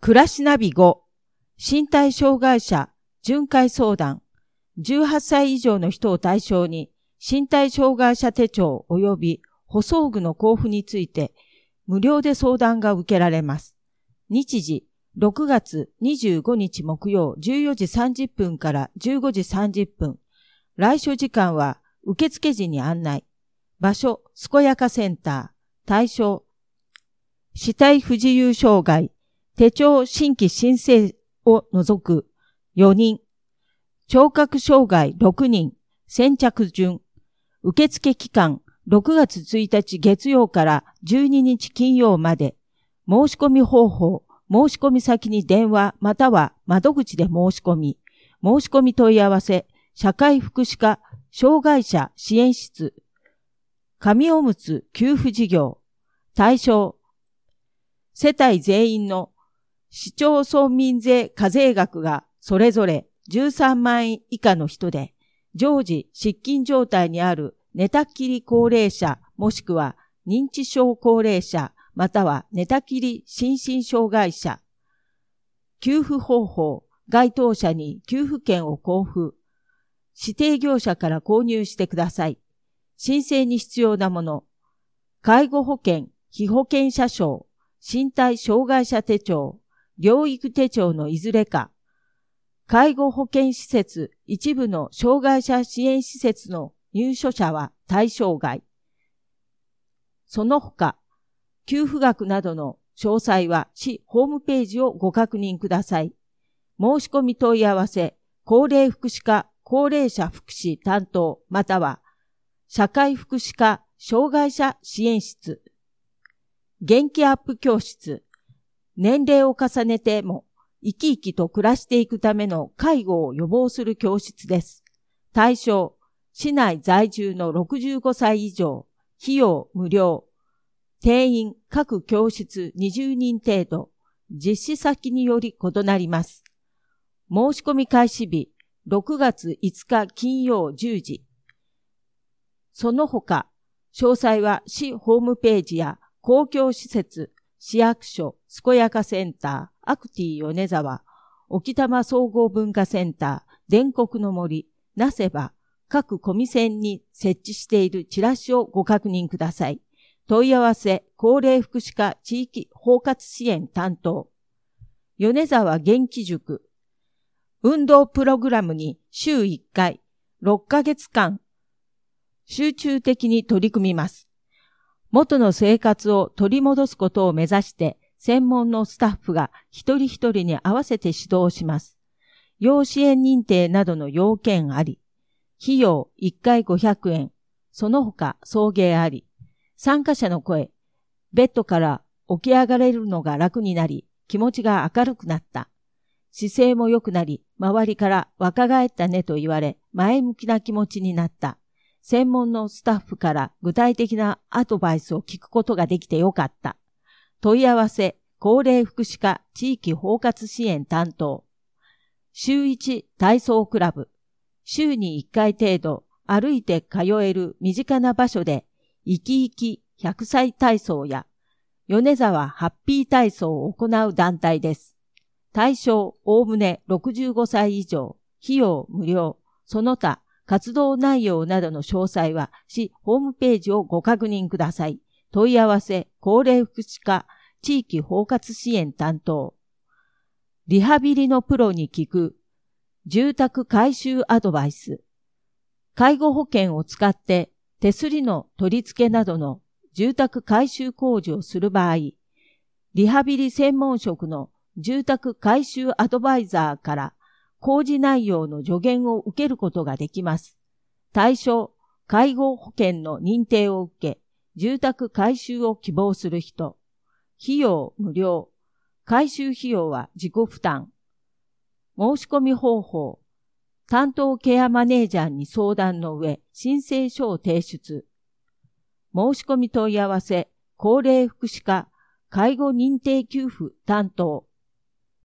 暮らしナビ5、身体障害者巡回相談、18歳以上の人を対象に、身体障害者手帳及び補装具の交付について、無料で相談が受けられます。日時、6月25日木曜14時30分から15時30分。来所時間は受付時に案内。場所、健やかセンター。対象、肢体不自由障害。手帳新規申請を除く4人。聴覚障害6人。先着順。受付期間6月1日月曜から12日金曜まで。申し込み方法。申し込み先に電話または窓口で申し込み。申し込み問い合わせ。社会福祉課障害者支援室。紙おむつ給付事業。対象。世帯全員の市町村民税課税額がそれぞれ13万円以下の人で、常時失禁状態にある寝たきり高齢者もしくは認知症高齢者または寝たきり心身障害者。給付方法、該当者に給付券を交付。指定業者から購入してください。申請に必要なもの。介護保険、被保険者証、身体障害者手帳、療育手帳のいずれか。介護保険施設、一部の障害者支援施設の入所者は対象外。その他、給付額などの詳細は市ホームページをご確認ください。申し込み問い合わせ、高齢福祉課高齢者福祉担当または社会福祉課障害者支援室。元気アップ教室。年齢を重ねても生き生きと暮らしていくための介護を予防する教室です。対象、市内在住の65歳以上、費用無料。定員各教室20人程度、実施先により異なります。申し込み開始日、6月5日金曜10時。その他、詳細は市ホームページや公共施設、市役所、健やかセンター、アクティ米沢、沖多摩総合文化センター、電国の森、なせば、各コミセンに設置しているチラシをご確認ください。問い合わせ、高齢福祉課地域包括支援担当。米沢元気塾。運動プログラムに週1回、6ヶ月間、集中的に取り組みます。元の生活を取り戻すことを目指して、専門のスタッフが一人一人に合わせて指導します。要支援認定などの要件あり。費用1回500円。その他送迎あり。参加者の声。ベッドから起き上がれるのが楽になり、気持ちが明るくなった。姿勢も良くなり、周りから若返ったねと言われ、前向きな気持ちになった。専門のスタッフから具体的なアドバイスを聞くことができてよかった。問い合わせ、高齢福祉課地域包括支援担当。週1体操クラブ。週に1回程度歩いて通える身近な場所で生き生き100歳体操や米沢ハッピー体操を行う団体です。対象おおむね65歳以上。費用無料。その他活動内容などの詳細は市ホームページをご確認ください。問い合わせ、高齢福祉課、地域包括支援担当。リハビリのプロに聞く、住宅改修アドバイス。介護保険を使って手すりの取り付けなどの住宅改修工事をする場合、リハビリ専門職の住宅改修アドバイザーから工事内容の助言を受けることができます。対象、介護保険の認定を受け、住宅改修を希望する人。費用無料。改修費用は自己負担。申し込み方法。担当ケアマネージャーに相談の上、申請書を提出。申し込み問い合わせ、高齢福祉課、介護認定給付担当。